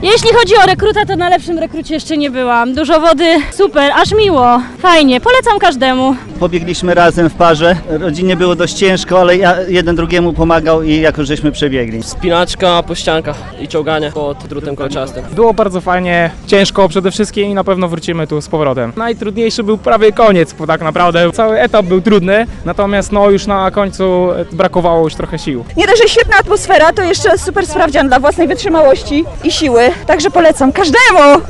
Jeśli chodzi o rekruta, to na lepszym rekrucie jeszcze nie byłam. Dużo wody, super, aż miło, fajnie, polecam każdemu. Pobiegliśmy razem w parze, rodzinie było dość ciężko, ale jeden drugiemu pomagał i jakoś żeśmy przebiegli. Spinaczka po ściankach i ciąganie pod drutem kolczastym. Było bardzo fajnie, ciężko przede wszystkim i na pewno wrócimy tu z powrotem. Najtrudniejszy był prawie koniec, bo tak naprawdę cały etap był trudny, natomiast no już na końcu brakowało już trochę sił. Nie dość, że świetna atmosfera, to jeszcze super sprawdzian dla własnej wytrzymałości i siły, także polecam każdemu!